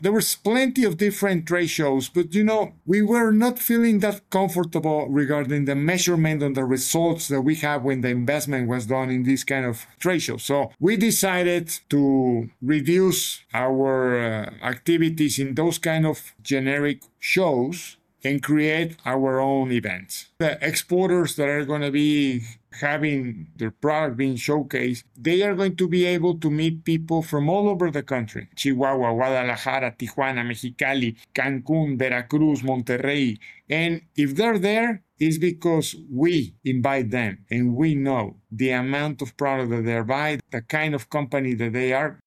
There was plenty of different trade shows, but we were not feeling that comfortable regarding the measurement and the results that we have when the investment was done in this kind of trade show. So we decided to reduce our activities in those kind of generic shows and create our own events. The exporters that are going to be having their product being showcased, they are going to be able to meet people from all over the country. Chihuahua, Guadalajara, Tijuana, Mexicali, Cancun, Veracruz, Monterrey. And if they're there, it's because we invite them and we know the amount of product that they buy, the kind of company that they are.